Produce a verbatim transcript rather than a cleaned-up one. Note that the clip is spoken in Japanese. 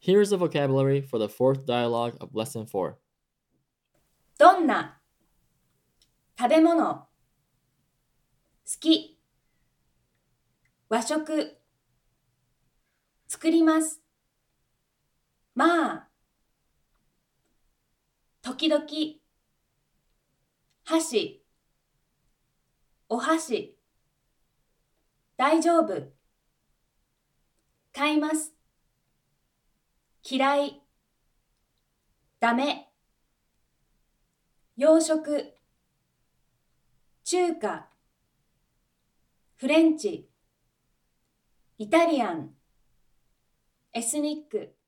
Here's the vocabulary for the fourth dialogue of Lesson four. どんな食べ物好き和食作りますまあ時々箸お箸大丈夫買います嫌いダメ洋食中華フレンチイタリアンエスニック